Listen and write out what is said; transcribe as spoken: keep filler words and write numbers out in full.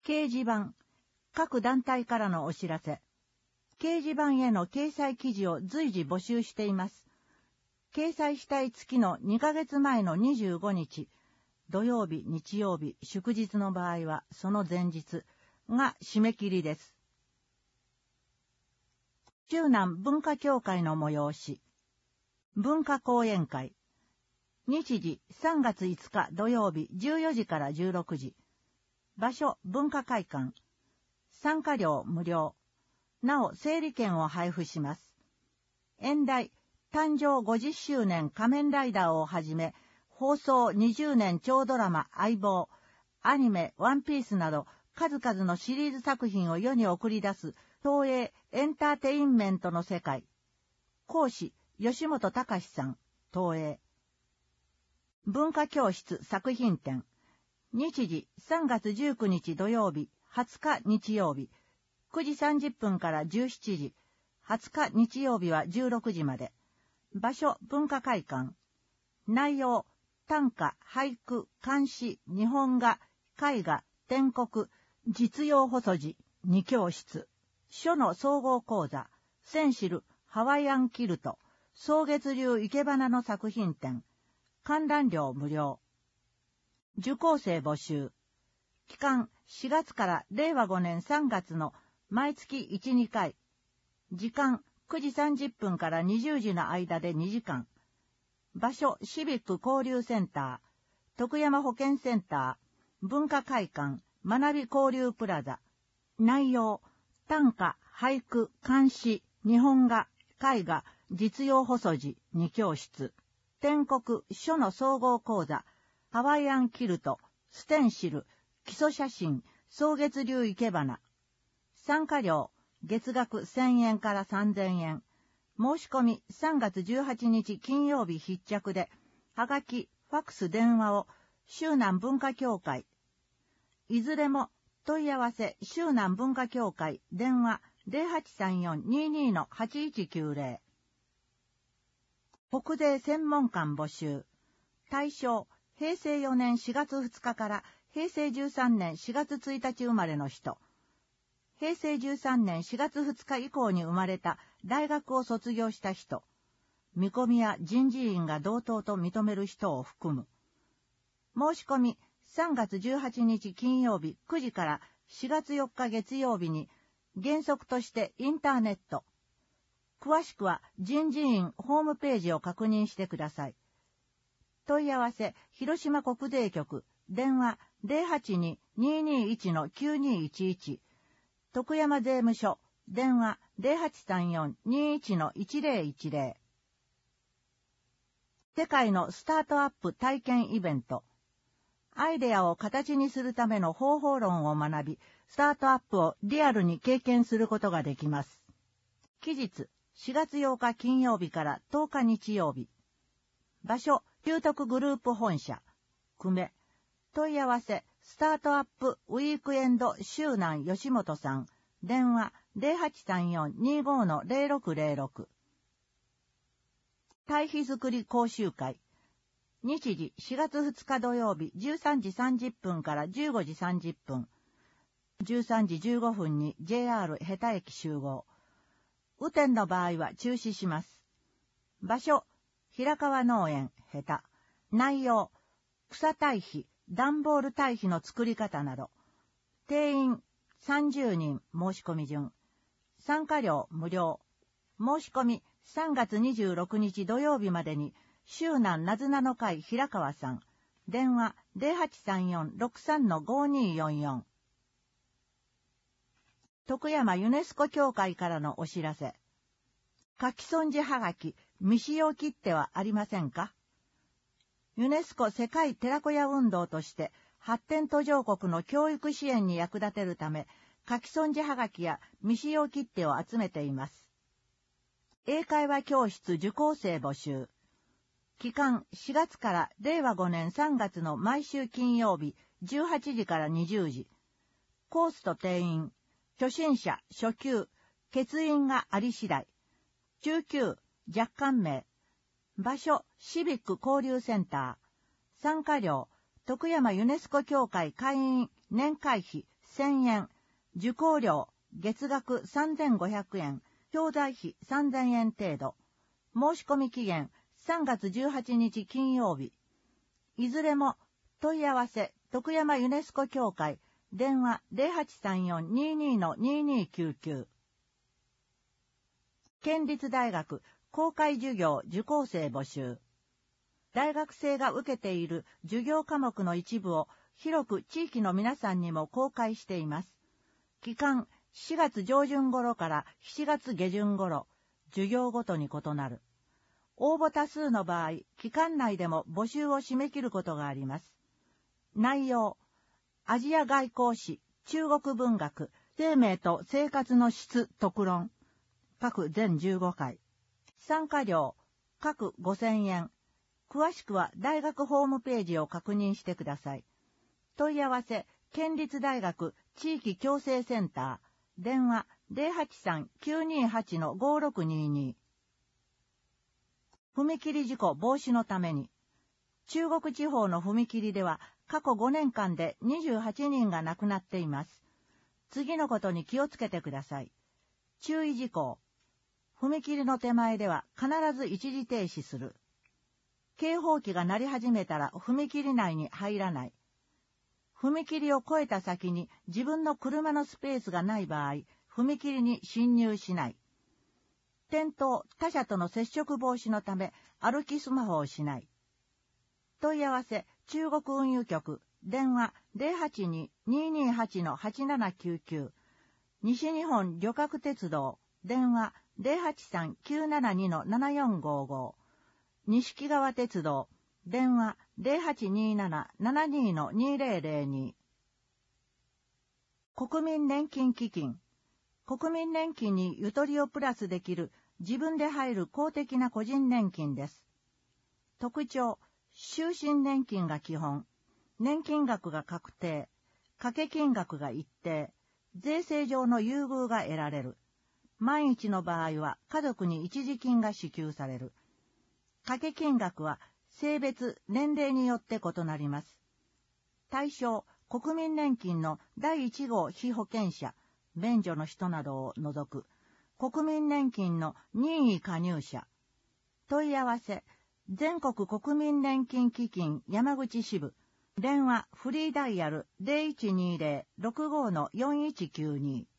掲示板、各団体からのお知らせ。掲示板への掲載記事を随時募集しています。掲載したい月のにかげつまえのにじゅうごにち、土曜日、日曜日、祝日の場合はその前日が締め切りです。中南文化協会の催し。文化講演会。日時さんがついつか土曜日じゅうよじからじゅうろくじ。場所文化会館。参加料無料。なお整理券を配布します。演題、誕生ごじゅっしゅうねん仮面ライダーをはじめ、放送にじゅうねん超ドラマ相棒、アニメワンピースなど数々のシリーズ作品を世に送り出す東映エンターテインメントの世界。講師、吉本隆さん、東映。文化教室作品展。日時さんがつじゅうくにち土曜日、はつか日曜日、くじさんじゅっぷんからじゅうしちじ、はつか日曜日はじゅうろくじまで。場所文化会館。内容、短歌、俳句、漢詩、日本画、絵画、篆刻、実用細字、に教室。書の総合講座、センシル、ハワイアンキルト、草月流生け花の作品展。観覧料無料。受講生募集。期間しがつかられいわごねんさんがつの毎月いち、にかい。時間くじさんじゅっぷんからにじゅうじの間でにじかん。場所シビック交流センター、徳山保健センター、文化会館、学び交流プラザ。内容、短歌、俳句、漢詩、日本画、絵画、実用細字、に教室。篆刻、書の総合講座、ハワイアンキルト、ステンシル、基礎写真、草月流生け花。参加料、月額せんえんからさんぜんえん。申し込みさんがつじゅうはちにち金曜日必着で、はがき、ファックス電話を、周南文化協会。いずれも、問い合わせ、周南文化協会、電話、ゼロはちさんよん にーにー のはちいちきゅうゼロ。国税専門官募集。対象、へいせいよねんしがつふつかからへいせいじゅうさんねんしがつついたち生まれの人。へいせいじゅうさんねんしがつふつか以降に生まれた大学を卒業した人。見込みや人事院が同等と認める人を含む。申し込みさんがつじゅうはちにち金曜日くじからしがつよっか月曜日に原則としてインターネット。詳しくは人事院ホームページを確認してください。問い合わせ、広島国税局、電話 ゼロはちに にーにーいち のきゅうにーいちいち、徳山税務署、電話 ゼロはちさんよん にーいち のいちゼロいちゼロ。世界のスタートアップ体験イベント。アイデアを形にするための方法論を学び、スタートアップをリアルに経験することができます。期日、しがつようか金曜日からとおか日曜日。場所、九徳グループ本社、久米。問い合わせ、スタートアップウィークエンド周南吉本さん。電話、ゼロはちさんよん にーご のゼロろくゼロろく。堆肥作り講習会。日時、しがつふつか土曜日、じゅうさんじさんじゅっぷんからじゅうごじさんじゅっぷん。じゅうさんじじゅうごふんに ジェイアール ヘタ駅集合。雨天の場合は中止します。場所、平川農園、ヘタ。内容、草堆肥、段ボール堆肥の作り方など。定員さんじゅうにん申し込み順。参加料無料。申し込みさんがつにじゅうろくにち土曜日までに、周南なずなの会平川さん。電話 ゼロはちさんよん ろくさん のごにーよんよん。徳山ユネスコ協会からのお知らせ。書き損じはがき、未使用切手はありませんか？ユネスコ世界寺子屋運動として発展途上国の教育支援に役立てるため、書き損じはがきや未使用切手を集めています。英会話教室受講生募集。期間しがつかられいわごねんさんがつの毎週金曜日じゅうはちじからにじゅうじ。コースと定員、初心者、初級、欠員があり次第。中級、若干名。場所、シビック交流センター。参加料、徳山ユネスコ協会会員年会費せんえん、受講料、月額さんぜんごひゃくえん、教材費さんぜんえん程度。申し込み期限さんがつじゅうはちにち金曜日。いずれも問い合わせ徳山ユネスコ協会電話 ゼロはちさんよん にーにー にーにーきゅうきゅう。県立大学公開授業受講生募集。大学生が受けている授業科目の一部を広く地域の皆さんにも公開しています。期間しがつ上旬頃からしちがつ下旬頃、授業ごとに異なる。応募多数の場合、期間内でも募集を締め切ることがあります。内容、アジア外交史、中国文学、生命と生活の質特論、各全じゅうごかい。参加料、各ごせんえん。詳しくは大学ホームページを確認してください。問い合わせ、県立大学地域共生センター、電話 ゼロはちさん きゅうにーはち ごろくにーにー。踏切事故防止のために、中国地方の踏切では過去ごねんかんでにじゅうはちにんが亡くなっています。次のことに気をつけてください。注意事項。踏切の手前では必ず一時停止する。警報器が鳴り始めたら踏切内に入らない。踏切を越えた先に自分の車のスペースがない場合、踏切に進入しない。転倒、他者との接触防止のため歩きスマホをしない。問い合わせ、中国運輸局、電話 ゼロはちにー にーにーはち はちななきゅうきゅう。西日本旅客鉄道、電話 ゼロはちさん きゅうななにー ななよんごーごー。錦川鉄道、電話 ゼロはちにーなな ななにー にーぜろぜろに。国民年金基金。国民年金にゆとりをプラスできる自分で入る公的な個人年金です。特徴、終身年金が基本、年金額が確定、掛け金額が一定、税制上の優遇が得られる。万一の場合は家族に一時金が支給される。掛け金額は性別、年齢によって異なります。対象、国民年金のだいいち号被保険者、免除の人などを除く、国民年金の任意加入者。問い合わせ、全国国民年金基金山口支部、電話フリーダイヤル ゼロいちにーぜろ ろくごー よんいちきゅうに。